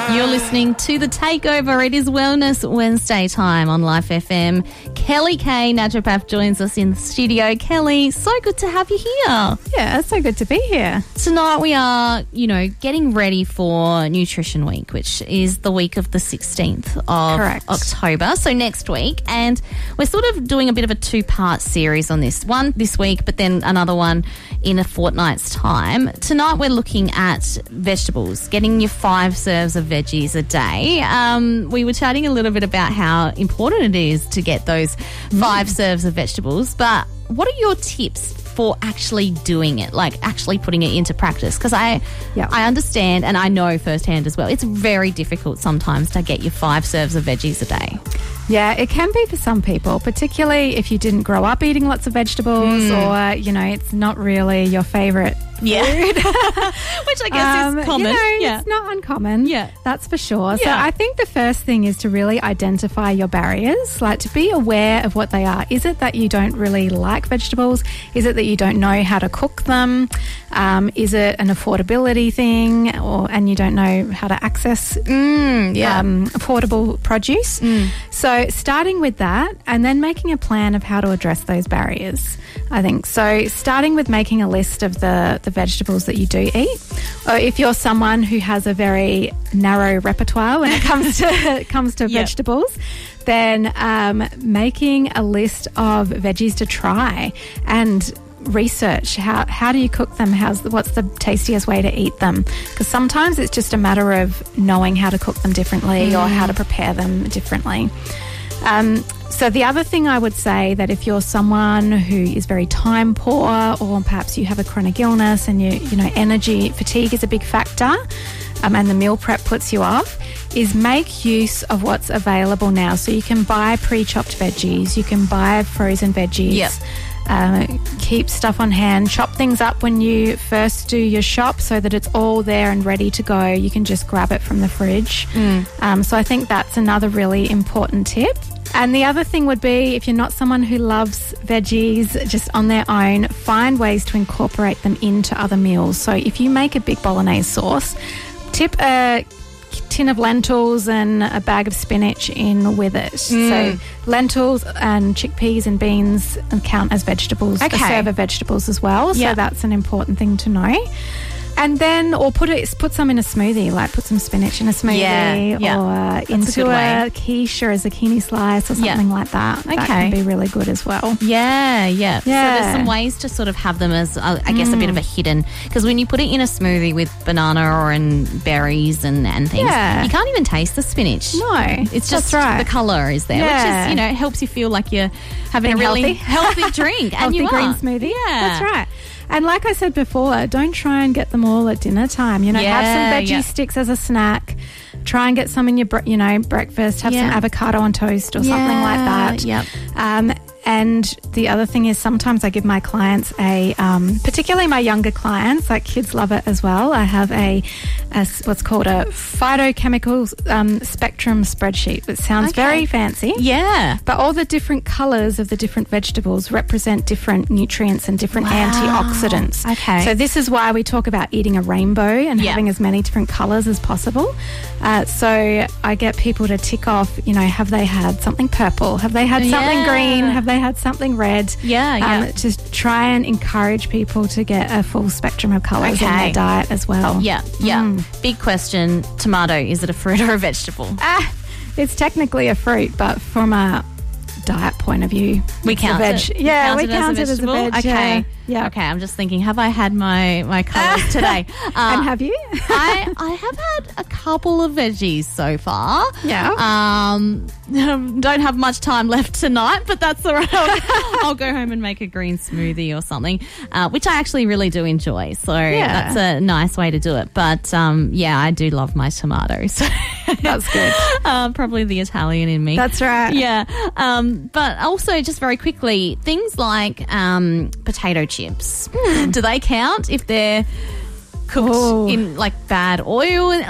You're listening to The Takeover. It is Wellness Wednesday time on Life FM. Kelly Kay, naturopath, joins us in the studio. Kelly, so good to have you here. Yeah, it's so good to be here. Tonight we are, getting ready for Nutrition Week, which is the week of the 16th of October, so next week. And we're sort of doing a bit of a two-part series on this. One this week, but then another one in a fortnight's time. Tonight we're looking at vegetables, getting your 5 serves of veggies a day. We were chatting a little bit about how important it is to get those 5 serves of vegetables, but what are your tips for actually doing it, like actually putting it into practice? Because I understand, and I know firsthand as well, it's very difficult sometimes to get your 5 serves of veggies a day. Yeah, it can be for some people, particularly if you didn't grow up eating lots of vegetables or, it's not really your favourite food. Which I guess is common. It's not uncommon. Yeah. That's for sure. So I think the first thing is to really identify your barriers, like to be aware of what they are. Is it that you don't really like vegetables? Is it that you don't know how to cook them? Is it an affordability thing and you don't know how to access affordable produce? So starting with that and then making a plan of how to address those barriers, I think. So starting with making a list of the vegetables that you do eat. Or if you're someone who has a very narrow repertoire when it comes to vegetables, then making a list of veggies to try and research how do you cook them, what's the tastiest way to eat them, because sometimes it's just a matter of knowing how to cook them differently or how to prepare them differently. So the other thing I would say, that if you're someone who is very time poor, or perhaps you have a chronic illness and energy fatigue is a big factor, and the meal prep puts you off, is make use of what's available now. So you can buy pre-chopped veggies, you can buy frozen veggies. Keep stuff on hand, chop things up when you first do your shop so that it's all there and ready to go. You can just grab it from the fridge. So I think that's another really important tip. And the other thing would be, if you're not someone who loves veggies just on their own, find ways to incorporate them into other meals. So if you make a big bolognese sauce, tip a tin of lentils and a bag of spinach in with it. So lentils and chickpeas and beans count as vegetables, a serve of vegetables as well. So that's an important thing to know. And then, or put some in a smoothie, like put some spinach in a smoothie or into a quiche or a zucchini slice or something like that. That can be really good as well. Yeah. So there's some ways to sort of have them as, I guess, a bit of a hidden, because when you put it in a smoothie with banana or berries and things, you can't even taste the spinach. No, it's just the colour is there, which is, helps you feel like you're having a really healthy drink. And healthy green smoothie. Yeah. That's right. And like I said before, don't try and get them all at dinner time. Have some veggie sticks as a snack. Try and get some in your breakfast. Have some avocado on toast or something like that. And the other thing is, sometimes I give my clients particularly my younger clients, like kids love it as well. I have what's called a phytochemical spectrum spreadsheet. It sounds very fancy. Yeah. But all the different colours of the different vegetables represent different nutrients and different antioxidants. Okay. So this is why we talk about eating a rainbow and having as many different colours as possible. So I get people to tick off, have they had something purple? Have they had something green? Have they had something red? To try and encourage people to get a full spectrum of colours in their diet as well. Big question, tomato, is it a fruit or a vegetable? It's technically a fruit, but from a diet point of view, we count it. Yeah, we count it as a veg. Okay. Yeah. Okay, I'm just thinking, have I had my colours today? And have you? I have had a couple of veggies so far. Yeah. Don't have much time left tonight, but that's all right. I'll go home and make a green smoothie or something, which I actually really do enjoy. So that's a nice way to do it. But I do love my tomatoes. That's good. Probably the Italian in me. That's right. Yeah. But also, just very quickly, things like potato chips. Do they count if they're cooked in bad oil?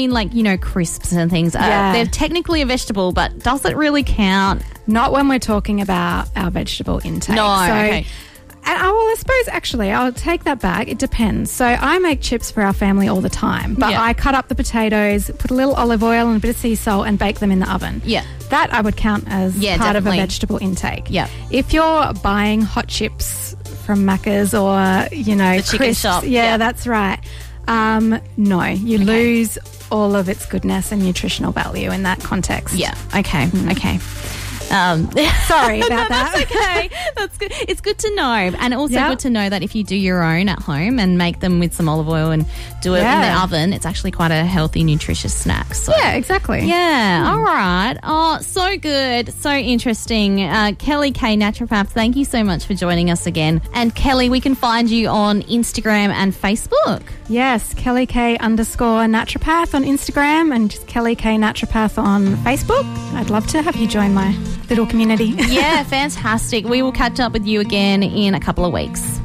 Crisps and things. They're technically a vegetable, but does it really count? Not when we're talking about our vegetable intake. No. I suppose actually I'll take that back. It depends. So I make chips for our family all the time, but I cut up the potatoes, put a little olive oil and a bit of sea salt and bake them in the oven. Yeah. That I would count as part of a vegetable intake. Yeah. If you're buying hot chips from Macca's or, the chicken shop. Yeah, that's right. No, you lose all of its goodness and nutritional value in that context. Yeah. Okay. Okay. Sorry about that. That's okay. That's good. It's good to know, and also good to know that if you do your own at home and make them with some olive oil and do it in the oven, it's actually quite a healthy, nutritious snack. So. Yeah, exactly. Yeah. All right. Oh, so good. So interesting. Kelly Kay, naturopath, thank you so much for joining us again. And Kelly, we can find you on Instagram and Facebook. Yes, Kelly Kay _naturopath on Instagram and just Kelly Kay naturopath on Facebook. I'd love to have you join my little community. Yeah, fantastic. We will catch up with you again in a couple of weeks.